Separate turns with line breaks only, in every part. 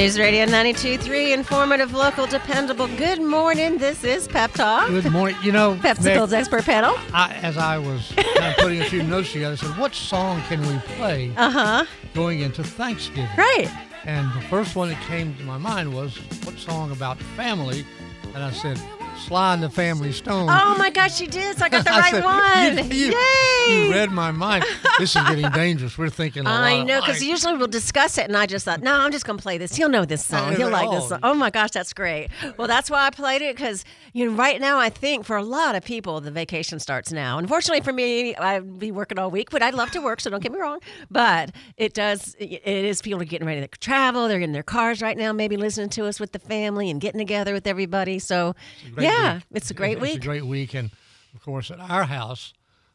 News Radio 92.3, informative, local, dependable. Good morning. This is Pep Talk.
Good morning. You know,
Pepsicle's expert panel.
as I was kind of putting a few notes together, I said, what song can we play going into Thanksgiving?
Right.
And the first one that came to my mind was, what song about family? And I said, Sly and the Family Stone.
Oh, my gosh, you did. So I got the right one.
You
Yay.
read my mind. This is getting dangerous. We're thinking a lot
I know, because
alike.
usually we'll discuss it, and I just thought, no, I'm just going to play this. He'll know this song. He'll like this song. Oh, my gosh, that's great. Well, that's why I played it, because right now I think for a lot of people, the vacation starts now. Unfortunately for me, I'd be working all week, but I'd love to work, so don't get me wrong. But it is people are getting ready to travel. They're in their cars right now, maybe listening to us with the family and getting together with everybody. So, it's a great week.
It's a great week. And, of course, at our house,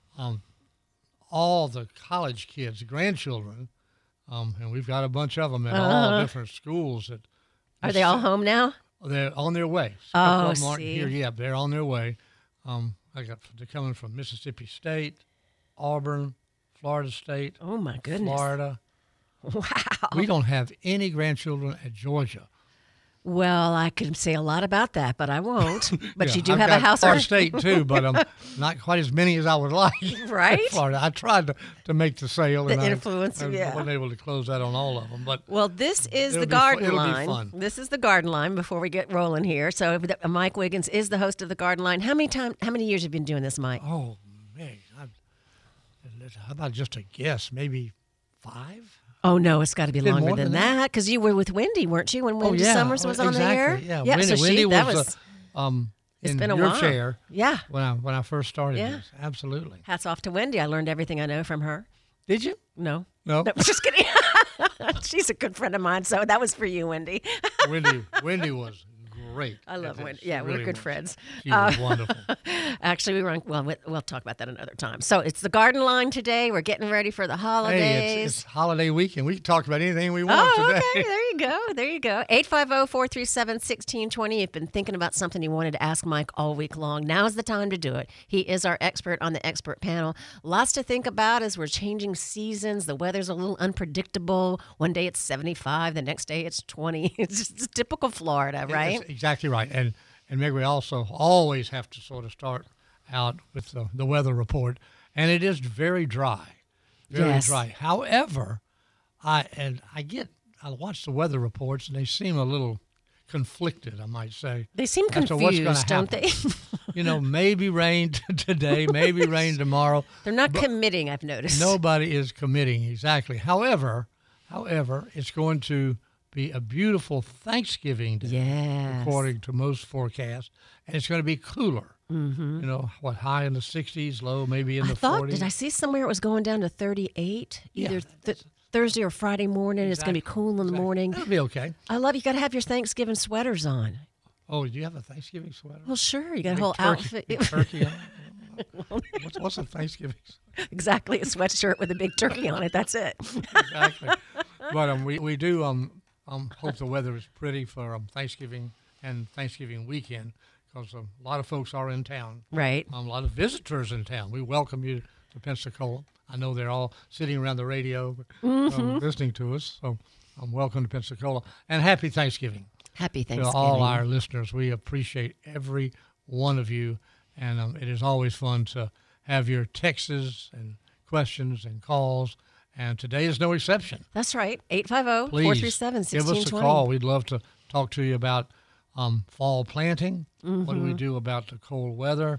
all the college kids, grandchildren, and we've got a bunch of them at all different schools.
Are they all home now?
They're on their way.
Oh,
Martin
see.
here, yeah, they're on their way. They're coming from Mississippi State, Auburn, Florida State.
Oh, my goodness.
Florida.
Wow.
We don't have any grandchildren at Georgia.
Well, I could say a lot about that, but I won't. But
Yeah,
you do
I've
have a
got
house.
our state too, but not quite as many as I would like.
Right?
Florida. I tried to make the sale,
The
and
influence,
I
yeah.
wasn't able to close that on all of them. But
Well, this is
It'll
the
be
Garden
it'll be
Line.
fun.
This is the Garden Line before we get rolling here. So Mike Wiggins is the host of the Garden Line. How many years have you been doing this, Mike?
oh man, how about just a guess? Maybe 5.
Oh, no, it's got to be
Been
longer
more
than
than that?
that, because you were with Wendy, weren't you, when Wendy Summers was on the
exactly.
air?
Yeah,
so
Wendy
that
was
it's
in
been a
your
while.
chair
Yeah.
when I first started
Yeah.
this. Absolutely.
Hats off to Wendy. I learned everything I know from her.
Did you?
No.
No.
Just kidding. She's a good friend of mine, so that was for you, Wendy.
Wendy was great.
I love
at
Wendy.
this.
Yeah,
She
we're
really
good
was.
friends.
She was wonderful.
Actually, we'll talk about that another time. So it's the Garden Line today. We're getting ready for the holidays.
Hey, it's holiday weekend. We can talk about anything we want today.
Okay. There you go. 850-437-1620. You've been thinking about something you wanted to ask Mike all week long. Now's the time to do it. He is our expert on the expert panel. Lots to think about as we're changing seasons. The weather's a little unpredictable. One day it's 75, the next day it's 20. It's just typical Florida, right?
That's exactly right. And Meg, we also always have to sort of start out with the weather report. And it is very dry. Very
Yes.
dry. However, I watch the weather reports and they seem a little conflicted, I might say.
They seem
as to what's gonna
confused, don't they?
Maybe rain today, maybe rain tomorrow.
They're not committing, I've noticed.
Nobody is committing, exactly. However, it's going to be a beautiful Thanksgiving day,
Yes.
according to most forecasts, and it's going to be cooler. Mm-hmm. High in the 60s, low maybe in the 40s.
Did I see somewhere it was going down to 38? Either Thursday or Friday morning. It's going to be cool in the morning.
It'll be okay.
I love you got to have your Thanksgiving sweaters on.
Oh, do you have a Thanksgiving sweater?
Well, sure. You got a whole
Turkey,
outfit.
big turkey on it? What's a Thanksgiving?
Exactly. A sweatshirt with a big turkey on it. That's it.
Exactly. But we do hope the weather is pretty for Thanksgiving and Thanksgiving weekend, because a lot of folks are in town.
Right.
A lot of visitors in town. We welcome you to Pensacola. I know they're all sitting around the radio listening to us. So welcome to Pensacola. And happy Thanksgiving.
Happy
To
Thanksgiving.
all our listeners. We appreciate every one of you. And it is always fun to have your texts and questions and calls. And today is no exception.
That's right.
Please
850-437-1620.
give us a call. We'd love to talk to you about fall planting. What do we do about the cold weather?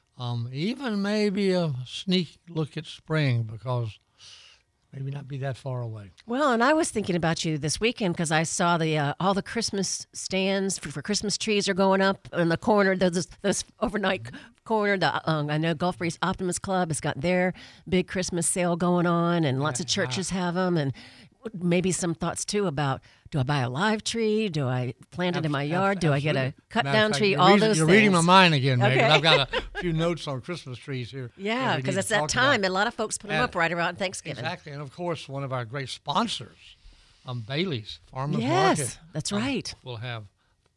Even maybe a sneak look at spring, because maybe not be that far away.
Well, and I was thinking about you this weekend because I saw all the Christmas stands for Christmas trees are going up in the corner. Those overnight corner. I know Gulf Breeze Optimist Club has got their big Christmas sale going on, and lots of churches have them. And maybe some thoughts too about, do I buy a live tree? Do I plant it in my yard? Do I get a cut down tree? All those things.
You're reading my mind again, Megan.
Okay.
I've got a few notes on Christmas trees here.
Yeah, because it's that time. And a lot of folks put them up right around Thanksgiving.
Exactly. And, of course, one of our great sponsors, Bailey's Farmers Market.
Yes, that's right.
Will have,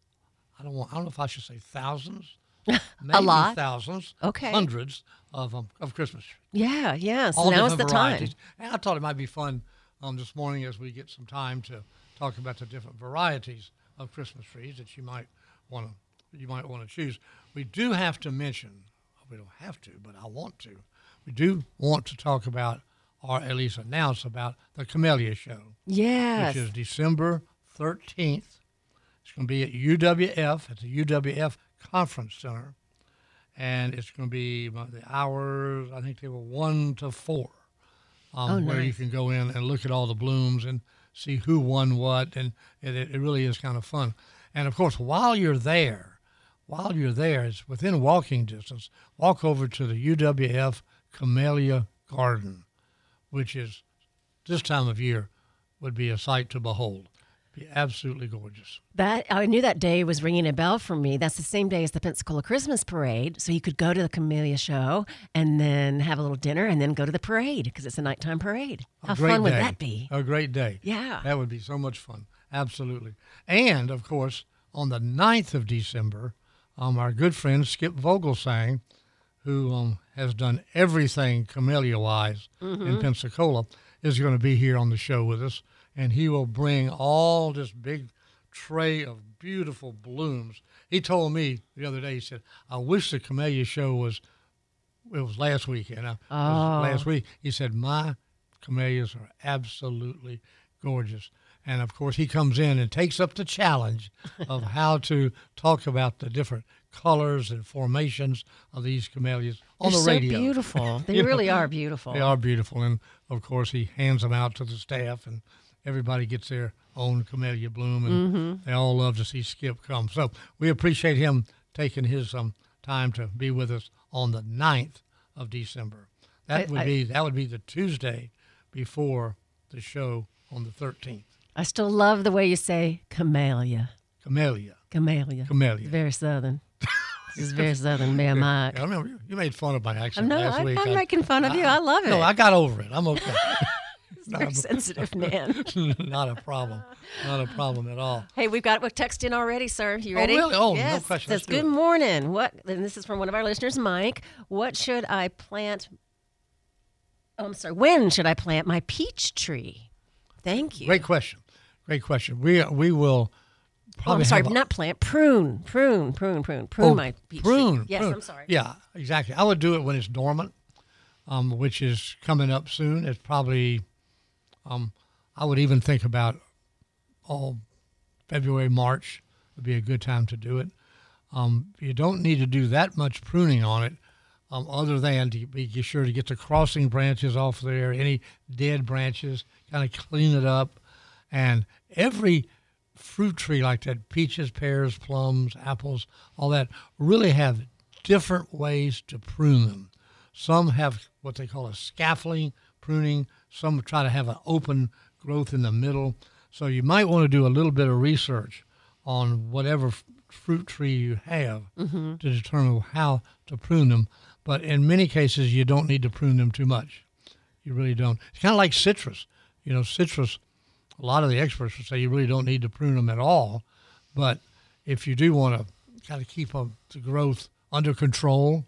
I don't know if I should say thousands.
A
Maybe
lot.
thousands.
Okay.
Hundreds of Christmas trees.
Yeah. So
All
now's the
different
time.
varieties. And I thought it might be fun this morning as we get some time to talk about the different varieties of Christmas trees that you might want to choose. We do have to mention, we don't have to, but I want to. We do want to talk about, or at least announce about, the Camellia Show.
Yes.
Which is December 13th. It's going to be at UWF, at the UWF Conference Center. And it's going to be the hours, I think they were 1 to 4, where you can go in and look at all the blooms and see who won what. And it really is kind of fun. And, of course, while you're there, it's within walking distance, walk over to the UWF Camellia Garden, which is, this time of year, would be a sight to behold. Be absolutely gorgeous.
That I knew that day was ringing a bell for me. That's the same day as the Pensacola Christmas Parade, so you could go to the Camellia Show and then have a little dinner and then go to the parade because it's a nighttime parade. How fun would that be?
A great day.
Yeah.
That would be so much fun. Absolutely. And, of course, on the 9th of December, our good friend Skip Vogelsang, who has done everything camellia-wise in Pensacola, is going to be here on the show with us. And he will bring all this big tray of beautiful blooms. He told me the other day, he said, I wish the Camellia Show it was last weekend. Last week. He said, my camellias are absolutely gorgeous. And, of course, he comes in and takes up the challenge of how to talk about the different colors and formations of these camellias on the radio.
They're so beautiful. They really are beautiful.
They are beautiful. And, of course, he hands them out to the staff, and everybody gets their own camellia bloom, and they all love to see Skip come. So we appreciate him taking his time to be with us on the 9th of December. That would be the Tuesday before the show on the 13th.
I still love the way you say camellia.
Camellia.
Camellia.
Camellia.
Very Southern. This is very Southern, man, Mike.
I remember you made fun of my accent last week.
I'm making fun of you. I love it.
No, I got over it. I'm okay.
Very sensitive man.
Not a problem. Not a problem at all.
Hey, we've got a text in already, sir. You ready?
Oh, really? Oh,
yes.
no question.
It says, good morning. And this is from one of our listeners, Mike. When should I plant my peach tree? Thank you.
Great question. We will probably
not plant, prune my peach tree. Yes, I'm sorry.
Yeah, exactly. I would do it when it's dormant, which is coming up soon. It's probably, I would even think about February, March would be a good time to do it. You don't need to do that much pruning on it, other than to be sure to get the crossing branches off there, any dead branches, kind of clean it up. And every fruit tree like that, peaches, pears, plums, apples, all that, really have different ways to prune them. Some have what they call a scaffolding pruning. Some try to have an open growth in the middle. So you might want to do a little bit of research on whatever fruit tree you have to determine how to prune them. But in many cases, you don't need to prune them too much. You really don't. It's kind of like citrus. Citrus, a lot of the experts would say you really don't need to prune them at all. But if you do want to kind of keep the growth under control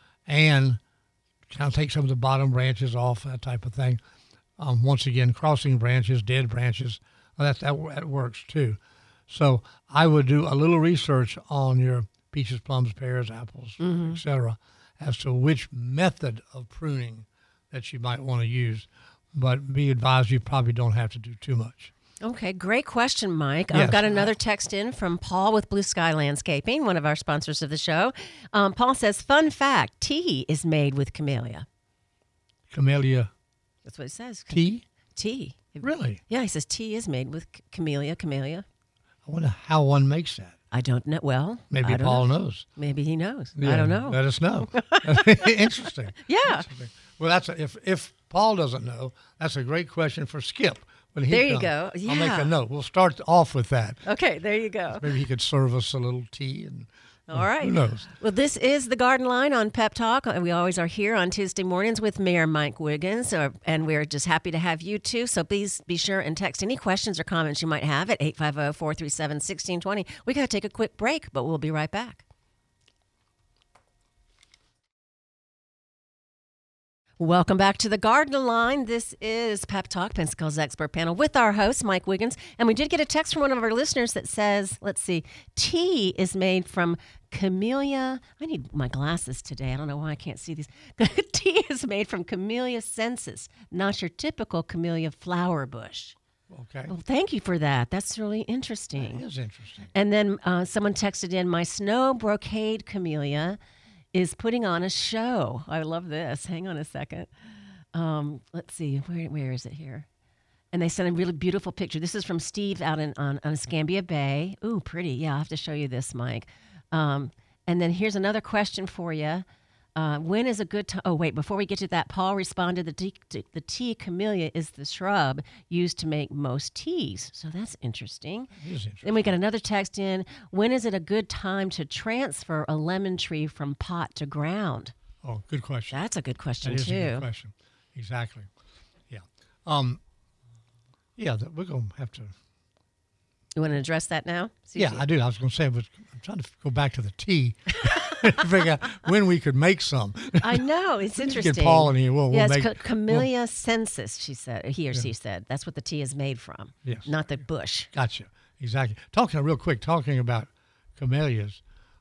and kind of take some of the bottom branches off, that type of thing, once again, crossing branches, dead branches, that works too. So I would do a little research on your peaches, plums, pears, apples, etc., as to which method of pruning that you might want to use. But be advised, you probably don't have to do too much.
Okay, great question, Mike.
Yes.
I've got another text in from Paul with Blue Sky Landscaping, one of our sponsors of the show. Paul says, fun fact, tea is made with camellia.
Camellia.
That's what it says.
Tea?
Tea.
Really?
Yeah, he says tea is made with camellia.
I wonder how one makes that.
I don't know. Well,
maybe Paul knows.
Maybe he knows.
Yeah,
I don't know.
Let us know. Interesting.
Yeah.
Interesting. Well, if Paul doesn't know, that's a great question for Skip. When he
there
comes.
You go. Yeah.
I'll make a note. We'll start off with that.
Okay, there you go.
Maybe he could serve us a little tea. And
all right.
Who knows?
Well, this is the Garden Line on Pep Talk. We always are here on Tuesday mornings with Mayor Mike Wiggins, and we're just happy to have you too. So please be sure and text any questions or comments you might have at 850-437-1620. We got to take a quick break, but we'll be right back. Welcome back to the Garden Line. This is Pep Talk, Pensacola's expert panel with our host, Mike Wiggins. And we did get a text from one of our listeners that says, let's see, tea is made from Camellia. I need my glasses today. I don't know why I can't see these. Tea is made from Camellia sensis, not your typical camellia flower bush.
Okay.
Well, thank you for that. That's really interesting.
That is interesting.
And then someone texted in, my snow brocade camellia is putting on a show. I love this. Hang on a second. Let's see. Where is it here? And they sent a really beautiful picture. This is from Steve out on Escambia Bay. Ooh, pretty. Yeah, I'll have to show you this, Mike. And then here's another question for you. When is a good time? Oh, wait, before we get to that, Paul responded, the tea camellia is the shrub used to make most teas. So that's interesting.
It is interesting.
Then we got another text in. When is it a good time to transfer a lemon tree from pot to ground?
Oh, good question.
That's a good question,
That is
too.
a good question. Exactly. Yeah. We're going to have to.
You want to address that now?
Yeah, I do. I was going to say, but I'm trying to go back to the tea to figure out when we could make some.
I know. It's interesting.
Get Paul in here. We'll
it's
make
Camellia sensis, she said. He or she said. That's what the tea is made from,
Yes.
not the bush.
Gotcha. Exactly. Talking about camellias,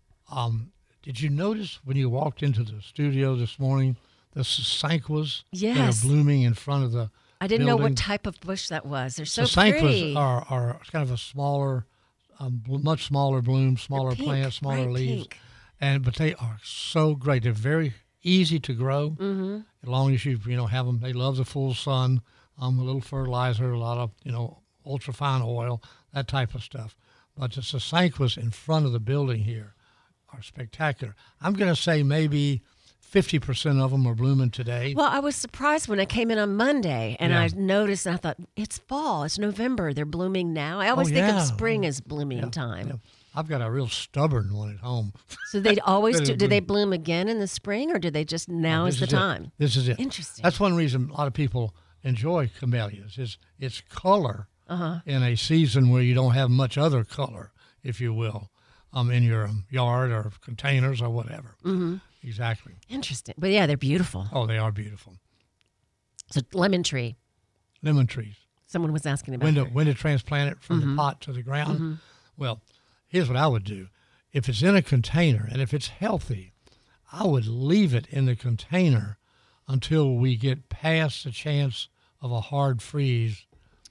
did you notice when you walked into the studio this morning, the sasanquas that
Yes.
are blooming in front of the
I didn't know
building?
what type of bush that was. They're so
Sasanquas
pretty.
are kind of a smaller, much smaller bloom, smaller
They're pink,
plants, smaller
bright
leaves.
pink.
But they are so great. They're very easy to grow. Mm-hmm. As long as you have them, they love the full sun, a little fertilizer, a lot of ultrafine oil, that type of stuff. But the sasanquas in front of the building here are spectacular. I'm going to say maybe 50% of them are blooming today.
Well, I was surprised when I came in on Monday and
Yeah.
I noticed and I thought, it's fall, it's November, they're blooming now. I always think of
yeah.
spring as blooming time.
Yeah. I've got a real stubborn one at home.
So they always
That
do.
is
Do they bloom again in the spring, or do they just now is the time?
This is it.
Interesting.
That's one reason a lot of people enjoy camellias is its color in a season where you don't have much other color, if you will, in your yard or containers or whatever. Mm-hmm. Exactly.
Interesting. But yeah, they're beautiful.
Oh, they are beautiful.
So lemon tree.
Lemon trees.
Someone was asking about that.
When to transplant it from the pot to the ground? Well, here's what I would do. If it's in a container and if it's healthy, I would leave it in the container until we get past the chance of a hard freeze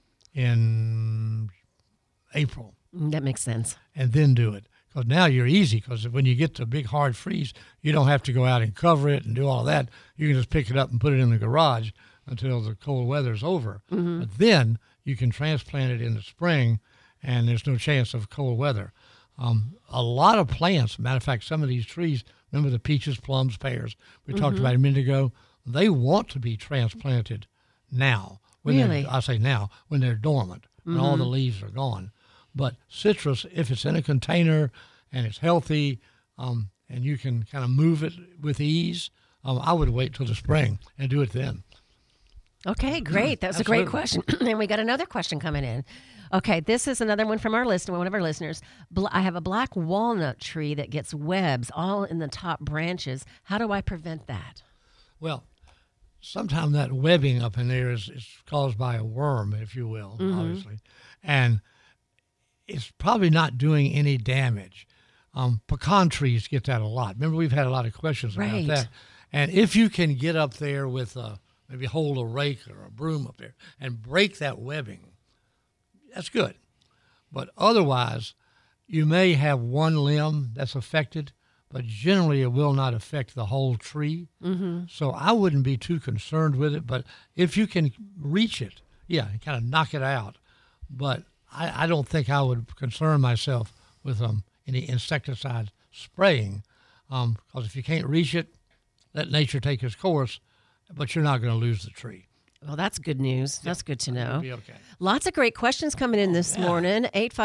in April,
That makes sense.
and then do it. Because now you're easy, because when you get to a big hard freeze, you don't have to go out and cover it and do all that. You can just pick it up and put it in the garage until the cold weather's over. But then you can transplant it in the spring, and there's no chance of cold weather. A lot of plants, matter of fact, some of these trees, remember the peaches, plums, pears we talked about a minute ago, they want to be transplanted now.
Really?
I say now, when they're dormant, when all the leaves are gone. But citrus, if it's in a container and it's healthy, and you can kind of move it with ease, I would wait till the spring and do it then.
Okay, great. That was a great question. And we got another question coming in. Okay, this is another one from one of our listeners. I have a black walnut tree that gets webs all in the top branches. How do I prevent that?
Well, sometimes that webbing up in there is caused by a worm, if you will, obviously. And it's probably not doing any damage. Pecan trees get that a lot. Remember, we've had a lot of questions about
Right.
that. And if you can get up there with maybe hold a rake or a broom up there and break that webbing, that's good. But otherwise, you may have one limb that's affected, but generally it will not affect the whole tree. Mm-hmm. So I wouldn't be too concerned with it. But if you can reach it, yeah, kind of knock it out. But I don't think I would concern myself with any insecticide spraying, because if you can't reach it, let nature take its course, but you're not going to lose the tree.
Well, that's good news. That's good to know.
It'll be okay.
Lots of great questions coming in this morning.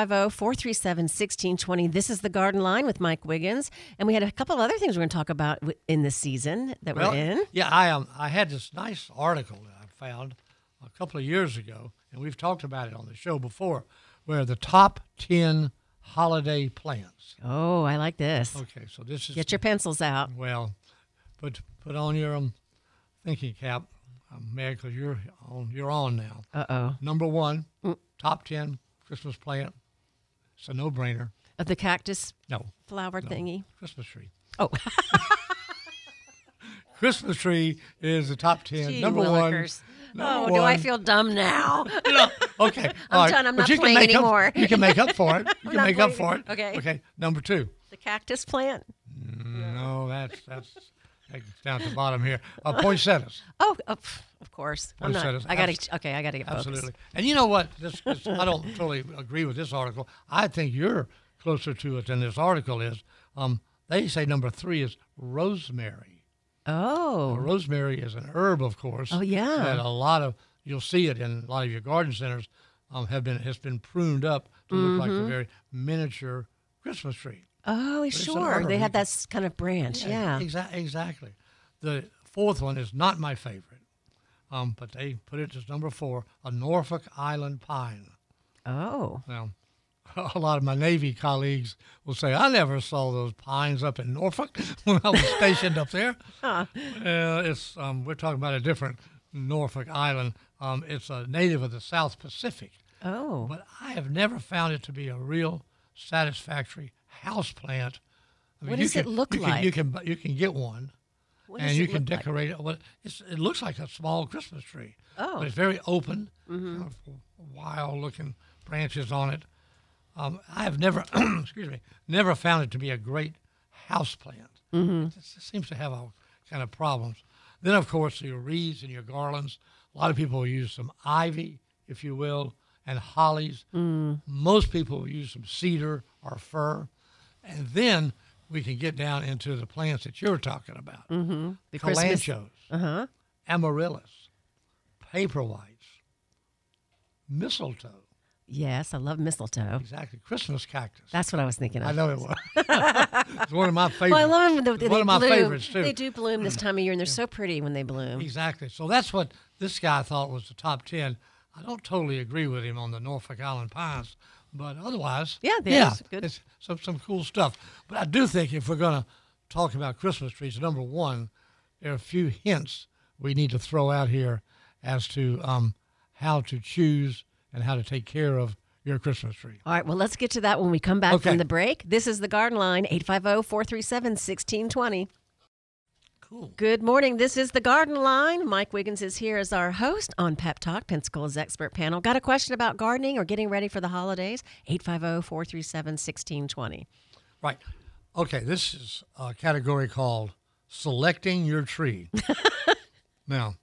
850-437-1620. This is the Garden Line with Mike Wiggins. And we had a couple of other things we're going to talk about in this season that we're in.
Yeah, I had this nice article that I found a couple of years ago, and we've talked about it on the show before, where the top 10 holiday plants.
Oh, I like this.
Okay, so this is...
Get your pencils out.
Well, put on your thinking cap, Meg, because you're on now.
Uh-oh.
Number one, top 10 Christmas plant. It's a no-brainer.
The cactus
No.
flower thingy.
Christmas tree.
Oh.
Christmas tree is the top 10.
Gee,
Number
willikers.
one.
Do I feel dumb now?
No. Okay.
I'm done. I'm not playing anymore.
You can make up for it. You can
not
make up
playing.
for it.
Okay.
Okay. Number two.
The cactus plant?
No, that's down to the bottom here. Poinsettias.
Oh, of course. I'm not.
Poinsettias.
I got to get focused.
Absolutely. And you know what? I don't totally agree with this article. I think you're closer to it than this article is. They say number 3 is rosemary.
Oh.
Rosemary is an herb, of course.
Oh, yeah.
And you'll see it in a lot of your garden centers, has been pruned up to look like a very miniature Christmas tree.
Oh, sure. They have that kind of branch. Yeah.
Exactly. The fourth one is not my favorite, but they put it as number 4, a Norfolk Island pine.
Oh.
Now, a lot of my Navy colleagues will say, I never saw those pines up in Norfolk when I was stationed up there.
Huh.
We're talking about a different Norfolk Island. It's a native of the South Pacific.
Oh.
But I have never found it to be a real satisfactory house plant. I mean,
what does it look like?
You can get one, and you can decorate it. Well, it looks like a small Christmas tree.
Oh.
But it's very open, wild-looking branches on it. I have never, never found it to be a great house plant. It seems to have all kind of problems. Then, of course, your wreaths and your garlands. A lot of people will use some ivy, if you will, and hollies. Most people will use some cedar or fir. And then we can get down into the plants that you're talking about.
The
Kalanchoes, amaryllis, paperwhites, mistletoe.
Yes, I love mistletoe.
Exactly. Christmas cactus.
That's what I was thinking of.
I know it was. It's one of my favorites.
Well, I love them.
One of my favorites, too.
They do bloom this time of year, and they're so pretty when they bloom.
Exactly. So that's what this guy thought was the top 10. I don't totally agree with him on the Norfolk Island pines, but otherwise,
good.
It's some cool stuff. But I do think if we're going to talk about Christmas trees, number one, there are a few hints we need to throw out here as to how to choose and how to take care of your Christmas tree.
All right, well, let's get to that when we come back from the break. This is the Garden Line, 850-437-1620.
Cool.
Good morning. This is the Garden Line. Mike Wiggins is here as our host on Pep Talk, Pensacola's expert panel. Got a question about gardening or getting ready for the holidays? 850-437-1620.
Right. Okay, this is a category called selecting your tree. Now,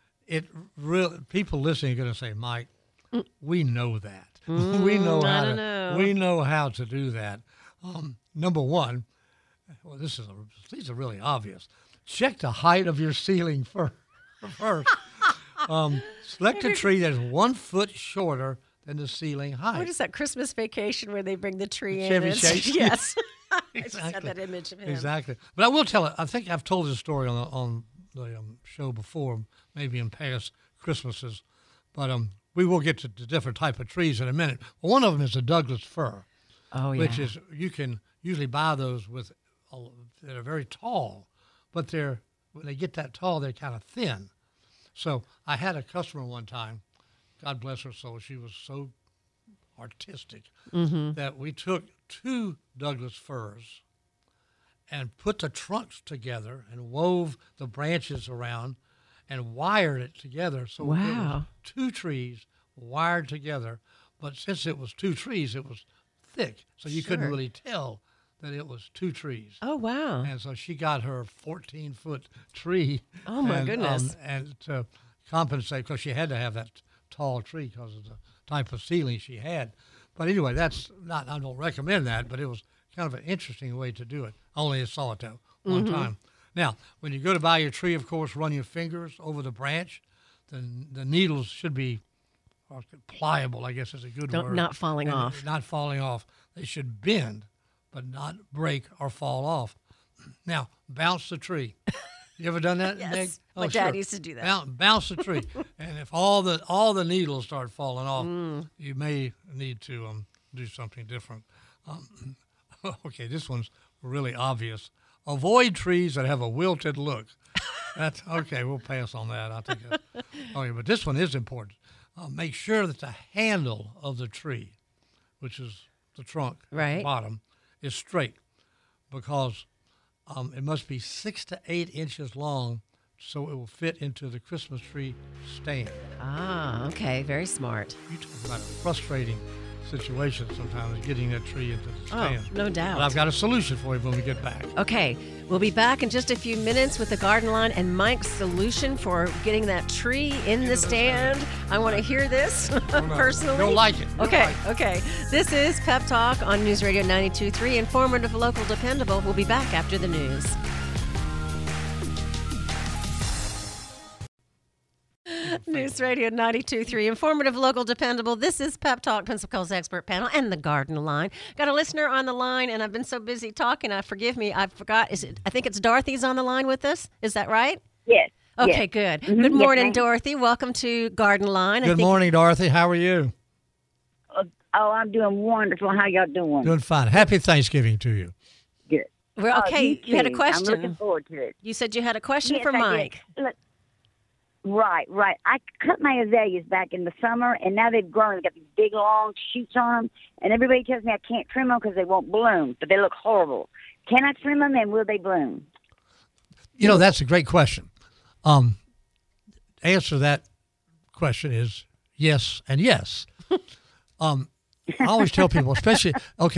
people listening are going to say, Mike, we know that. We know how to do that. Number one, well, these are really obvious. Check the height of your ceiling first. Select a tree that's 1 foot shorter than the ceiling height.
What is that Christmas Vacation where they bring the tree in?
Chevy Chase?
Yes.
Exactly.
I just had that image of him.
Exactly. But I will tell it. I think I've told this story on the show before, maybe in past Christmases. But we will get to the different type of trees in a minute. Well, one of them is a Douglas fir, which is you can usually buy those that are very tall, but when they get that tall, they're kind of thin. So I had a customer one time, God bless her soul, she was so artistic that we took 2 Douglas firs and put the trunks together and wove the branches around and wired it together. So it was 2 trees wired together, but since it was 2 trees, it was thick, so you couldn't really tell that it was 2 trees.
Oh, wow.
And so she got her 14-foot tree.
Oh, my goodness.
And to compensate, because she had to have that tall tree because of the type of ceiling she had. But anyway, I don't recommend that, but it was kind of an interesting way to do it. I only saw it that one time. Now, when you go to buy your tree, of course, run your fingers over the branch. The needles should be pliable, I guess is a good word.
Not falling off.
Not falling off. They should bend, but not break or fall off. Now, bounce the tree. You ever done that,
Yes.
Meg?
My dad used to do that.
Bounce the tree. And if all the needles start falling off, you may need to do something different. Okay, this one's really obvious. Avoid trees that have a wilted look. That's okay. We'll pass on that. I think. Okay, but this one is important. Make sure that the handle of the tree, which is the trunk at
Right.
the bottom, is straight, because it must be 6 to 8 inches long, so it will fit into the Christmas tree stand.
Ah, okay. Very smart.
You talk about a frustrating situation sometimes getting that tree into the
Oh,
stand.
no doubt.
But I've got a solution for you when we get back.
Okay, we'll be back in just a few minutes with the garden line and Mike's solution for getting that tree in the stand. I want to hear this personally.
You'll like it. You'll
Okay,
like it.
okay. This is Pep Talk on News Radio 92.3, informative, local, dependable. We'll be back after the news. News Radio 92.3, informative, local, dependable. This is Pep Talk, Pensacola's expert panel, and the garden line. Got a listener on the line, and I've been so busy talking, forgive me, I forgot. I think it's Dorothy's on the line with us. Is that right?
Yes.
Okay,
yes.
good.
Mhm,
Good
yes,
morning,
ma'am.
Dorothy. Welcome to Garden Line.
Good morning, Dorothy. How are you?
Oh, I'm doing wonderful. How y'all doing?
Doing fine. Happy Thanksgiving to you.
Good.
Well,
Oh,
okay, you had a
too. I'm looking
question.
forward to it.
You said you had a question
Yes,
for
I did.
Mike.
Look, right. I cut my azaleas back in the summer, and now they've grown. They've got these big, long shoots on them, and everybody tells me I can't trim them because they won't bloom, but they look horrible. Can I trim them, and will they bloom?
You know, that's a great question. Answer to that question is yes and yes. I always tell people, especially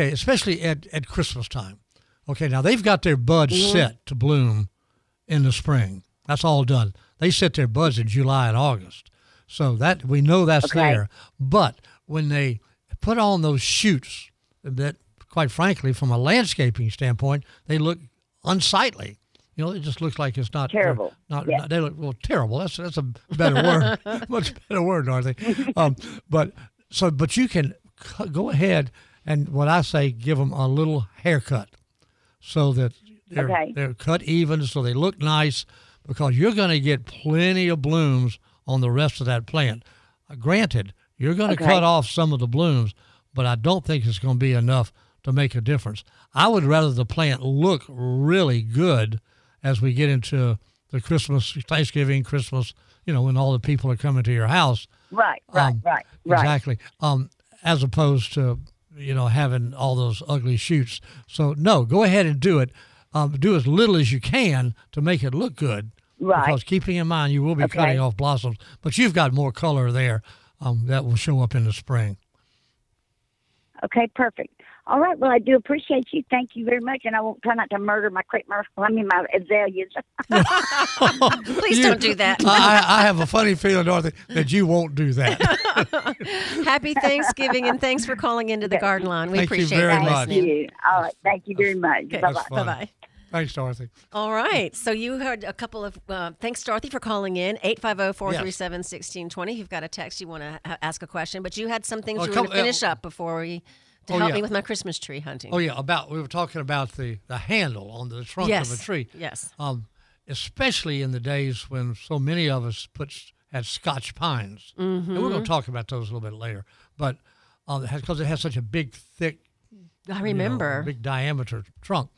at Christmas time. Okay, now they've got their buds set to bloom in the spring. That's all done. They set their buds in July and August. So that we know that's
Okay.
there. But when they put on those shoots that, quite frankly, from a landscaping standpoint, they look unsightly. You know, it just looks like it's not
Terrible.
They look terrible. That's a better word, much better word, Dorothy. But you can go ahead and, what I say, give them a little haircut so that they're cut even, so they look nice, because you're going to get plenty of blooms on the rest of that plant. Granted, you're going to cut off some of the blooms, but I don't think it's going to be enough to make a difference. I would rather the plant look really good as we get into the Thanksgiving, Christmas, when all the people are coming to your house.
Right.
Exactly. As opposed to, having all those ugly shoots. So, no, go ahead and do it. Do as little as you can to make it look good.
Right.
Because keeping in mind, you will be cutting off blossoms, but you've got more color there that will show up in the spring.
Okay, perfect. All right. Well, I do appreciate you. Thank you very much, and I won't try not to murder my my azaleas.
Please don't do that.
I have a funny feeling, Dorothy, that you won't do that.
Happy Thanksgiving, and thanks for calling into the Garden Line. We
Thank you
appreciate
very
that.
much.
Thank you. All right. Thank you very much.
Okay.
Bye-bye.
That's fun.
Bye-bye.
Thanks, Dorothy.
All right. So you heard a couple of thanks, Dorothy, for calling in. 850-437-1620. You've got a text. You want to ask a question, but you had some things you were going to finish up before to help me with my Christmas tree hunting.
Oh, yeah. We were talking about the handle on the trunk of a tree.
Yes.
Especially in the days when so many of us had Scotch pines. And we're going to talk about those a little bit later. But because it has such a big, thick,
I remember.
big diameter trunk.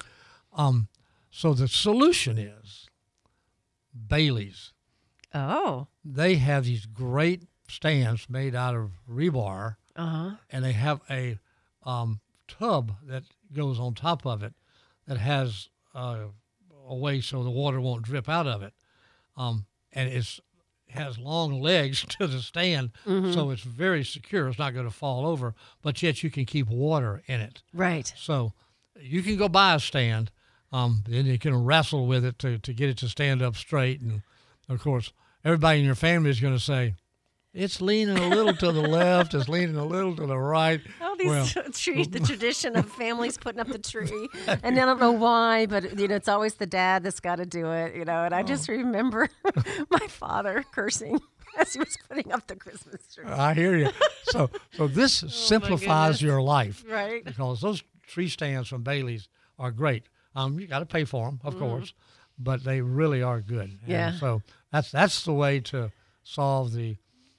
So the solution is Bailey's.
Oh.
They have these great stands made out of rebar, and they have a tub that goes on top of it that has a way so the water won't drip out of it. And it has long legs to the stand, so it's very secure. It's not going to fall over, but yet you can keep water in it.
Right.
So you can go buy a stand, then you can wrestle with it to get it to stand up straight. And, of course, everybody in your family is going to say, it's leaning a little to the left, it's leaning a little to the right.
All these trees, the tradition of families putting up the tree. And I don't know why, but, it's always the dad that's got to do it, and I just remember my father cursing as he was putting up the Christmas tree.
I hear you. So this simplifies your life.
Right.
Because those tree stands from Bailey's are great. You got to pay for them, of course, but they really are good.
Yeah.
And so that's the way to solve the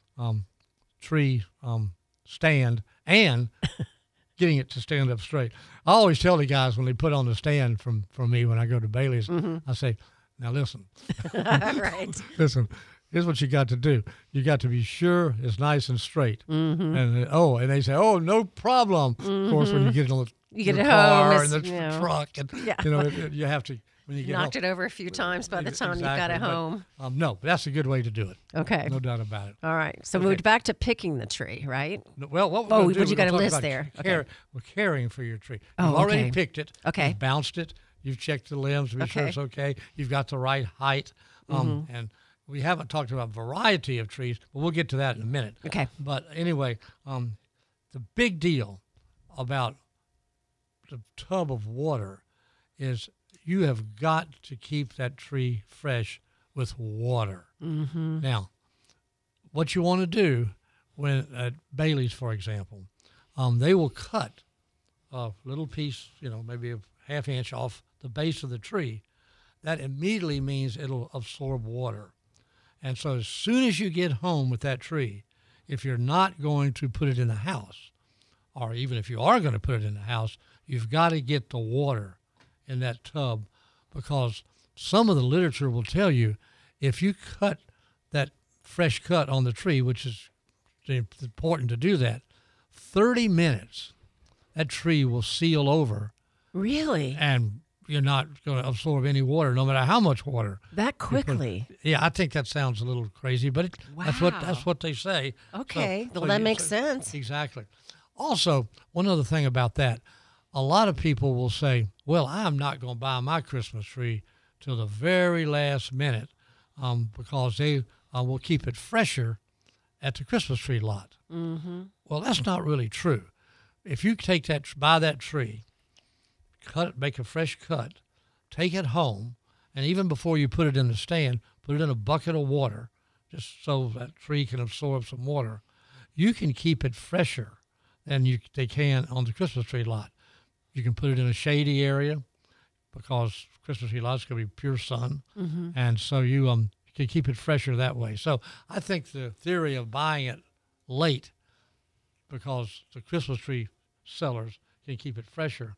tree stand and getting it to stand up straight. I always tell the guys when they put on the stand from me when I go to Bailey's, I say, Now listen.
Right.
Listen. Here's what you got to do. You got to be sure it's nice and straight.
Mm-hmm.
And they say, oh, no problem.
Mm-hmm.
Of course, when you get in
You
your
get
car
home,
and the
you know.
truck, and you have to when you get
Knocked
home.
it over a few times by the time you got it
But,
home.
no, but that's a good way to do it.
Okay.
No doubt about it.
All right. So
Okay.
we're back to picking the tree, right?
Well, what we're
Oh,
gonna do,
but you
we're
got a
gonna talk
list
about
there. Okay.
We're caring for your tree.
Oh,
You've already
okay.
picked it.
Okay.
You've bounced it. You've checked the limbs to be sure
Okay.
it's okay. You've got the right height. And we haven't talked about variety of trees, but we'll get to that in a minute.
Okay.
But anyway, the big deal about the tub of water is you have got to keep that tree fresh with water.
Mm-hmm.
Now, what you want to do when at Bailey's, for example, they will cut a little piece, maybe a half inch off the base of the tree. That immediately means it'll absorb water. And so as soon as you get home with that tree, if you're not going to put it in the house, or even if you are going to put it in the house, you've got to get the water in that tub, because some of the literature will tell you if you cut that fresh cut on the tree, which is important to do that, 30 minutes, that tree will seal over.
Really?
And you're not going to absorb any water, no matter how much water.
That quickly?
Yeah, I think that sounds a little crazy, but that's what they say.
Okay. Well, that makes sense.
Exactly. Also, one other thing about that, a lot of people will say, well, I'm not going to buy my Christmas tree till the very last minute because they will keep it fresher at the Christmas tree lot.
Mm-hmm.
Well, that's not really true. If you buy that tree, cut it, make a fresh cut, take it home, and even before you put it in the stand, put it in a bucket of water, just so that tree can absorb some water. You can keep it fresher than they can on the Christmas tree lot. You can put it in a shady area because Christmas tree lot is going to be pure sun, and so you can keep it fresher that way. So I think the theory of buying it late because the Christmas tree sellers can keep it fresher.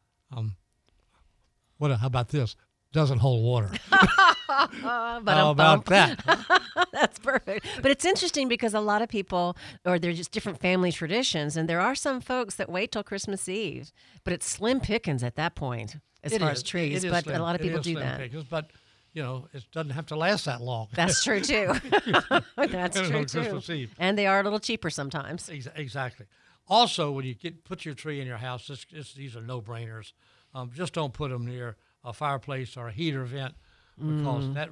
How about this? Doesn't hold water. How about that?
That's perfect. But it's interesting because a lot of people, or they're just different family traditions, and there are some folks that wait till Christmas Eve, but it's slim pickings at that point as far as trees. But a lot of people do that.
Pickings, but it doesn't have to last that long.
That's true too. That's true
on
too.
Christmas Eve.
And they are a little cheaper sometimes.
Exactly. Also, when you put your tree in your house, these are no-brainers. Just don't put them near a fireplace or a heater vent because that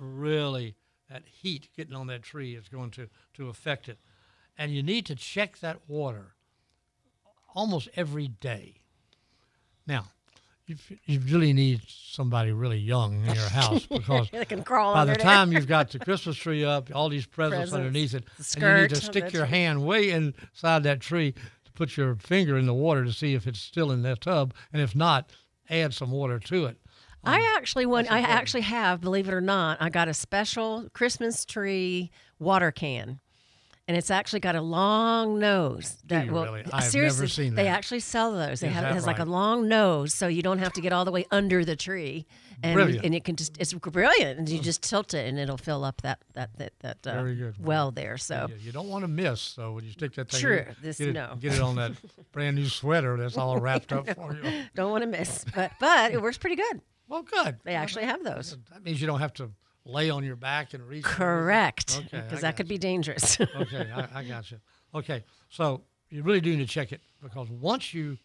heat getting on that tree is going to affect it. And you need to check that water almost every day. Now, you really need somebody really young in your house because
They can crawl
by
under
the
there.
time you've got the Christmas tree up, all these presents underneath it, and you need to
skirt of
stick
the
your
tree.
hand way inside that tree to put your finger in the water to see if it's still in that tub, and if not, add some water to it.
I actually have, believe it or not, I got a special Christmas tree water can. And it's actually got a long nose.
Do you really? I've
seriously,
never seen
they
that.
actually sell those. It
Is that
has like a
right?
long nose, so you don't have to get all the way under the tree. And
Brilliant.
and it can it's brilliant. And you just tilt it, and it'll fill up that
Very good.
well there. So
You don't want to miss, so when you stick that thing
True.
in, get it on that brand new sweater that's all wrapped up for you.
don't want to miss. But it works pretty good.
Well, good.
They actually have those.
That means you don't have to lay on your back and reach.
Correct.
Okay, I
Because
got
that could
you.
be dangerous.
Okay, I got you. Okay, so you really do need to check it because once the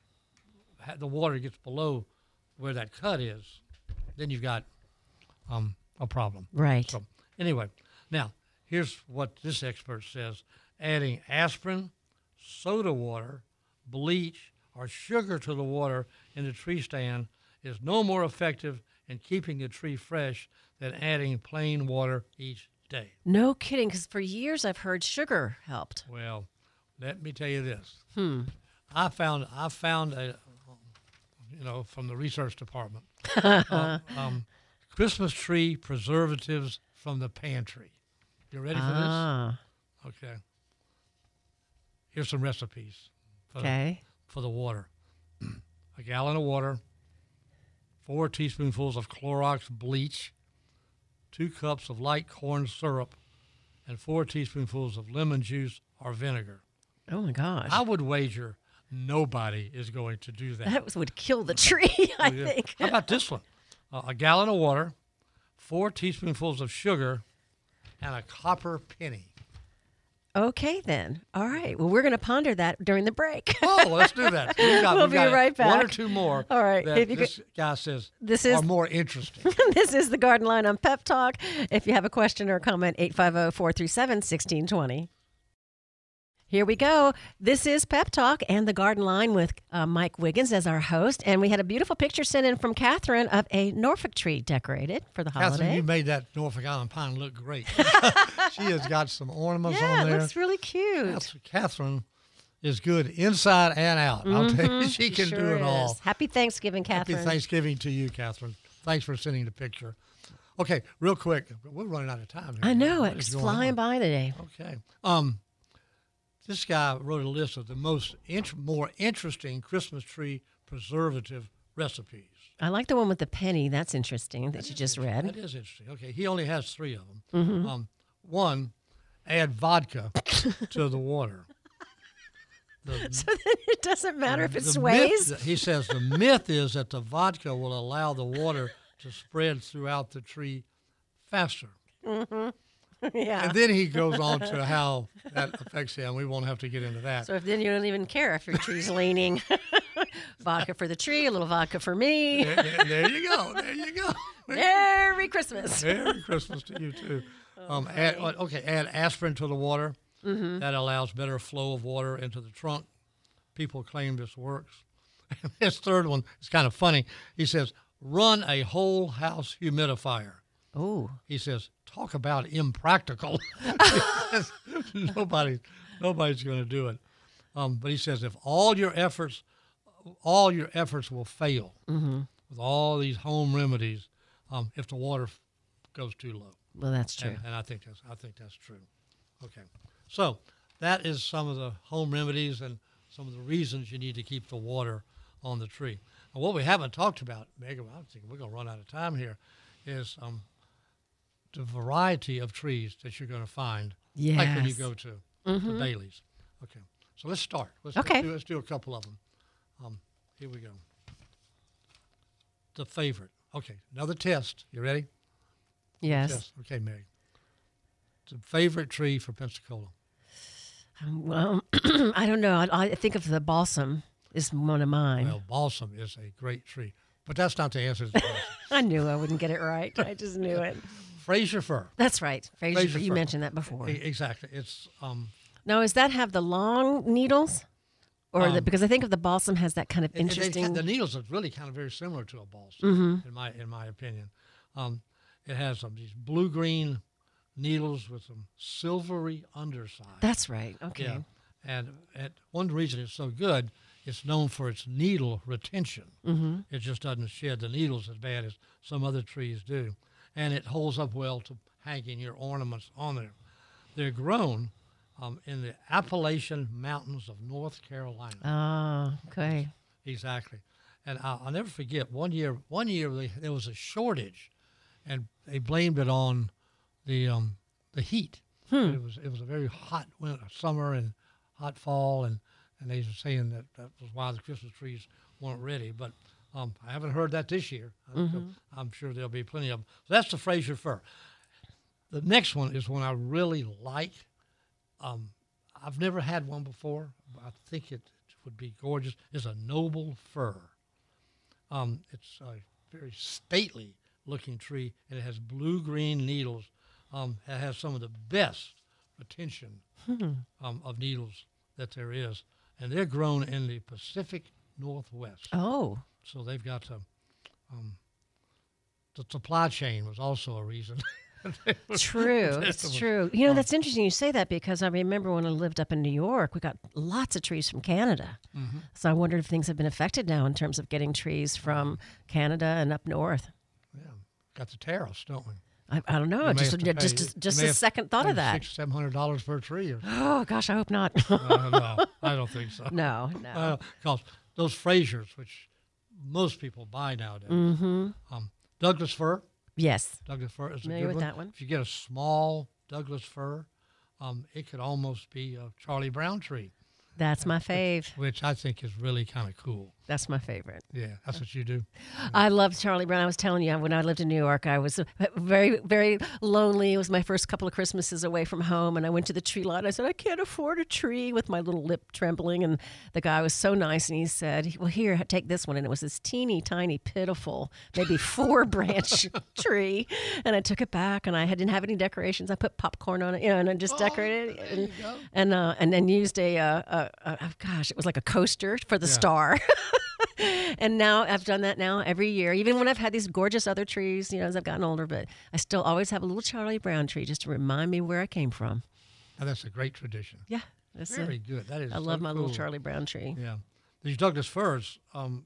water gets below where that cut is, then you've got a problem.
Right.
So anyway, now here's what this expert says: adding aspirin, soda water, bleach, or sugar to the water in the tree stand is no more effective in keeping the tree fresh than adding plain water each day.
No kidding, because for years I've heard sugar helped.
Well, let me tell you this. I found from the research department, Christmas tree preservatives from the pantry. You ready for
Ah,
this? Okay. Here's some recipes
okay.
for the water. A gallon of water, 4 teaspoonfuls of Clorox bleach, 2 cups of light corn syrup, and 4 teaspoonfuls of lemon juice or vinegar.
Oh, my gosh.
I would wager nobody is going to do that.
That would kill the tree, I think.
How about this one? A gallon of water, 4 teaspoonfuls of sugar, and a copper penny.
Okay, then. All right. Well, we're going to ponder that during the break.
Oh, let's do that.
We'll be right back.
1 or 2 more.
All right.
That this guy says are more interesting.
This is the Garden Line on Pep Talk. If you have a question or a comment, 850-437-1620. Here we go. This is Pep Talk and the Garden Line with Mike Wiggins as our host. And we had a beautiful picture sent in from Catherine of a Norfolk tree decorated for the holiday.
Catherine, you made that Norfolk Island pine look great. She has got some ornaments on there.
Yeah, it looks really cute.
Catherine is good inside and out. I'll tell you, she can do it all.
Happy Thanksgiving, Catherine.
Happy Thanksgiving to you, Catherine. Thanks for sending the picture. Okay, real quick. We're running out of time here.
I know. It's flying by today.
Okay. This guy wrote a list of the more interesting Christmas tree preservative recipes.
I like the one with the penny. That's interesting that you just read.
That is interesting. Okay, he only has 3 of them.
Mm-hmm.
One, add vodka to the water.
So then it doesn't matter if it sways?
He says the myth is that the vodka will allow the water to spread throughout the tree faster.
Mm-hmm. Yeah.
And then he goes on to how that affects him. We won't have to get into that.
So then you don't even care if your tree's leaning. Vodka for the tree, a little vodka for me.
There you go. There you go.
Merry Christmas.
Merry Christmas to you, too. Add aspirin to the water.
Mm-hmm.
That allows better flow of water into the trunk. People claim this works. And his third one is kind of funny. He says, run a whole house humidifier.
Oh.
He says, talk about impractical. Nobody's going to do it. But he says, if all your efforts will fail with all these home remedies, if the water goes too low.
Well, that's true.
And I think that's true. Okay. So that is some of the home remedies and some of the reasons you need to keep the water on the tree. And what we haven't talked about, Megan, I think we're going to run out of time here, is the variety of trees that you're going to find, like when you go to Bailey's. Okay, so let's start. Let's do a couple of them. Here we go. The favorite. Okay, another test. You ready?
Yes.
Test. Okay, Meg. The favorite tree for Pensacola.
Well, I don't know. I think of the balsam is one of mine.
Well, balsam is a great tree, but that's not the answer to the question.
I knew I wouldn't get it right. I just knew it.
Fraser fir.
That's right. Fraser fir. You mentioned that before.
Exactly. It's
now, does that have the long needles, or because I think of the balsam has that kind of interesting.
The needles are really kind of very similar to a balsam, in my opinion. It has these blue-green needles with some silvery underside.
That's right. Okay.
Yeah. And one reason it's so good, it's known for its needle retention. Mm-hmm. It just doesn't shed the needles as bad as some other trees do. And it holds up well to hanging your ornaments on there. They're grown in the Appalachian Mountains of North Carolina.
Oh, okay.
Exactly. And I'll never forget, one year there was a shortage, and they blamed it on the heat. It was a very hot summer and hot fall, and they were saying that was why the Christmas trees weren't ready. But I haven't heard that this year. I'm sure there'll be plenty of them. So that's the Fraser fir. The next one is one I really like. I've never had one before, but I think it would be gorgeous. It's a noble fir. It's a very stately looking tree, and it has blue-green needles. It has some of the best retention of needles that there is, and they're grown in the Pacific Northwest.
Oh.
So they've got the supply chain was also a reason.
True. It's true. You know, that's interesting you say that, because I remember when I lived up in New York, we got lots of trees from Canada. Mm-hmm. So I wondered if things have been affected now in terms of getting trees from Canada and up north.
Yeah. Got the tariffs, don't we?
I don't know. Just a second thought of that.
$600-700 per tree.
Oh, gosh, I hope not.
No, I don't think so.
No.
Because those Frasers, which most people buy nowadays, Douglas fir.
Yes.
Douglas fir is a
Familiar
good
with
one.
that one.
If you get a small Douglas fir, it could almost be a Charlie Brown tree.
That's my fave.
Which I think is really kind of cool.
That's my favorite.
Yeah, that's what you do.
I love Charlie Brown. I was telling you, when I lived in New York, I was very, very lonely. It was my first couple of Christmases away from home, and I went to the tree lot. I said, I can't afford a tree, with my little lip trembling. And the guy was so nice, and he said, well, here, take this one. And it was this teeny tiny, pitiful, maybe 4-branch tree. And I took it back, and I didn't have any decorations. I put popcorn on it, and I just decorated it, and then used gosh, it was like a coaster for the star. And now I've done that now every year, even when I've had these gorgeous other trees, as I've gotten older, but I still always have a little Charlie Brown tree just to remind me where I came from.
Now, that's a great tradition.
Yeah. That's
very good. That is
I love my
cool.
little Charlie Brown tree.
Yeah. These Douglas firs,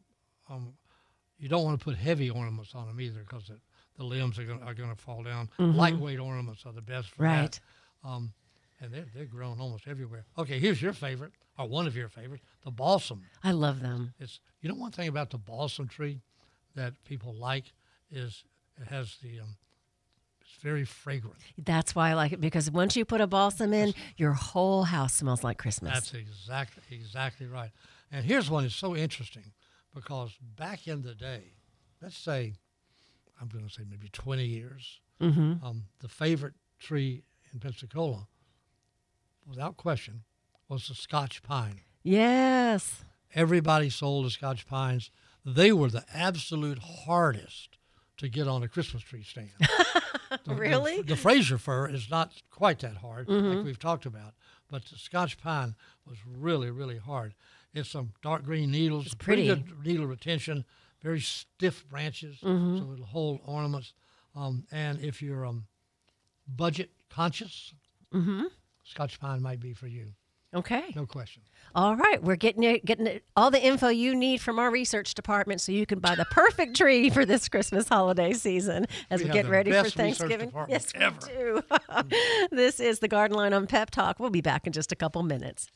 you don't want to put heavy ornaments on them either, because the limbs are going to fall down. Lightweight ornaments are the best for that. And they're grown almost everywhere. Okay, here's your favorite, or one of your favorites, the balsam.
I love them.
One thing about the balsam tree that people like is it has it's very fragrant.
That's why I like it, because once you put a balsam in, your whole house smells like Christmas.
That's exactly right. And here's one that's so interesting, because back in the day, let's say, I'm going to say maybe 20 years, the favorite tree in Pensacola, without question, was the Scotch pine.
Yes.
Everybody sold the Scotch pines. They were the absolute hardest to get on a Christmas tree stand.
Really?
The Fraser fir is not quite that hard, like we've talked about, but the Scotch pine was really, really hard. It's some dark green needles,
it's pretty
good needle retention, very stiff branches, so it'll hold ornaments. And if you're budget conscious, Scotch pine might be for you.
Okay.
No question.
All right. We're getting all the info you need from our research department so you can buy the perfect tree for this Christmas holiday season as we get ready for Thanksgiving. Yes, we do. This is the Garden Line on Pep Talk. We'll be back in just a couple minutes.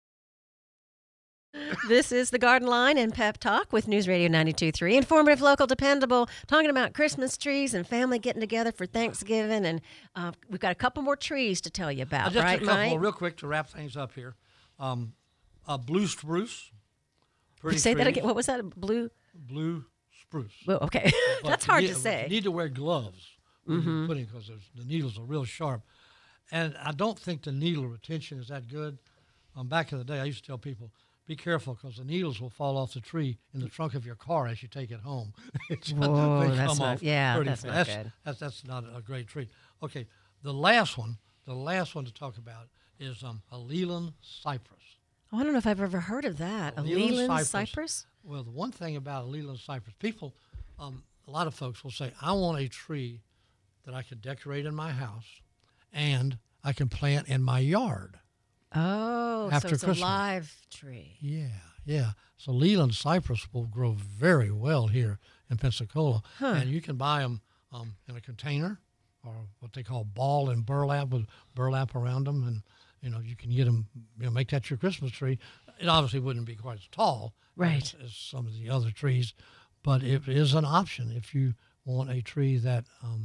This is the Garden Line and Pep Talk with News Radio 92.3. Informative, local, dependable, talking about Christmas trees and family getting together for Thanksgiving. And we've got a couple more trees to tell you about,
just
right,
a couple
Mike?
real quick to wrap things up here. Blue spruce.
Say that again. What was that? Blue
spruce.
Well, okay. That's hard to say.
You need to wear gloves when you're putting, because the needles are real sharp. And I don't think the needle retention is that good. Back in the day, I used to tell people, be careful, because the needles will fall off the tree in the trunk of your car as you take it home.
Whoa, that's not good.
That's not a great tree. Okay, the last one to talk about is a Leland cypress.
Oh, I don't know if I've ever heard of that. A Leland cypress?
Well, the one thing about a Leland cypress, people, a lot of folks will say, I want a tree that I can decorate in my house and I can plant in my yard.
Oh,
after
so it's
Christmas.
A live tree.
Yeah. So Leland cypress will grow very well here in Pensacola. And you can buy them in a container, or what they call ball and burlap, with burlap around them. And, you can get them, make that your Christmas tree. It obviously wouldn't be quite as tall as some of the other trees, but it is an option if you want a tree that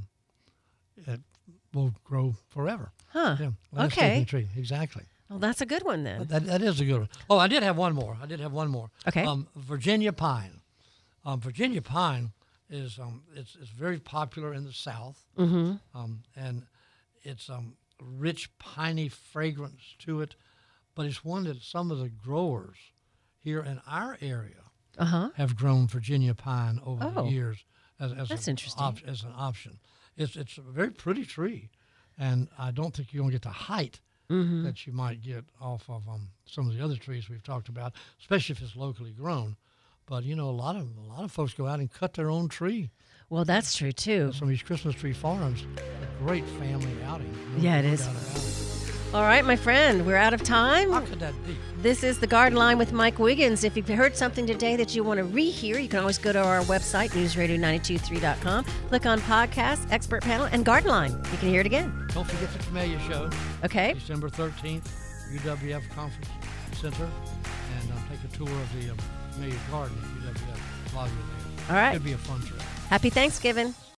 will grow forever. Yeah, landscaping tree, exactly.
Well, that's a good one then.
That is a good one. Oh, I did have one more.
Okay.
Virginia pine. Virginia pine is it's very popular in the South, and it's rich piney fragrance to it, but it's one that some of the growers here in our area have grown Virginia pine over the years as
that's
an
interesting.
As an option. It's a very pretty tree, and I don't think you're going to get the height that you might get off of some of the other trees we've talked about, especially if it's locally grown. But a lot of folks go out and cut their own tree.
Well, that's true too.
Some of these Christmas tree farms, a great family outing.
Yeah, it is. All right, my friend, we're out of time.
How could that be?
This is the Garden Line with Mike Wiggins. If you've heard something today that you want to rehear, you can always go to our website, newsradio923.com. Click on Podcasts, Expert Panel, and Garden Line. You can hear it again.
Don't forget the Camellia Show.
Okay.
December 13th, UWF Conference Center, and take a tour of the Camellia Garden at UWF while you're there.
All right.
It could be a fun trip.
Happy Thanksgiving.